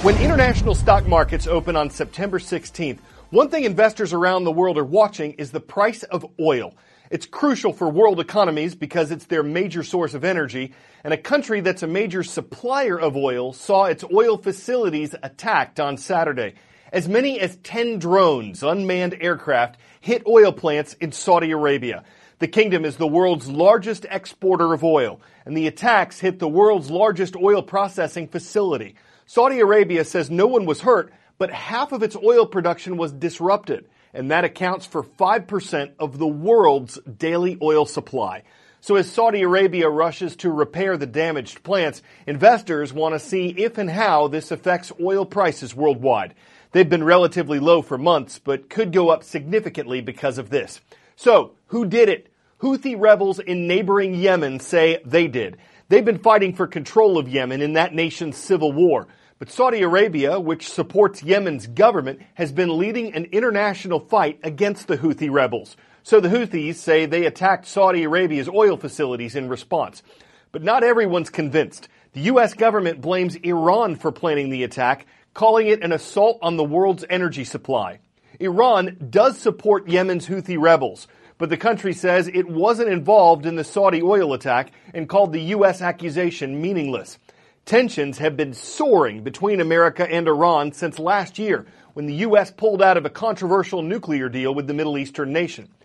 When international stock markets open on September 16th, one thing investors around the world are watching is the price of oil. It's crucial for world economies because it's their major source of energy, and a country that's a major supplier of oil saw its oil facilities attacked on Saturday. As many as 10 drones, unmanned aircraft, hit oil plants in Saudi Arabia. The kingdom is the world's largest exporter of oil, and the attacks hit the world's largest oil processing facility. Saudi Arabia says no one was hurt, but half of its oil production was disrupted, and that accounts for 5% of the world's daily oil supply. So as Saudi Arabia rushes to repair the damaged plants, investors want to see if and how this affects oil prices worldwide. They've been relatively low for months, but could go up significantly because of this. So, who did it? Houthi rebels in neighboring Yemen say they did. They've been fighting for control of Yemen in that nation's civil war. But Saudi Arabia, which supports Yemen's government, has been leading an international fight against the Houthi rebels. So the Houthis say they attacked Saudi Arabia's oil facilities in response. But not everyone's convinced. The U.S. government blames Iran for planning the attack, calling it an assault on the world's energy supply. Iran does support Yemen's Houthi rebels, but the country says it wasn't involved in the Saudi oil attack and called the U.S. accusation meaningless. Tensions have been soaring between America and Iran since last year, when the U.S. pulled out of a controversial nuclear deal with the Middle Eastern nation.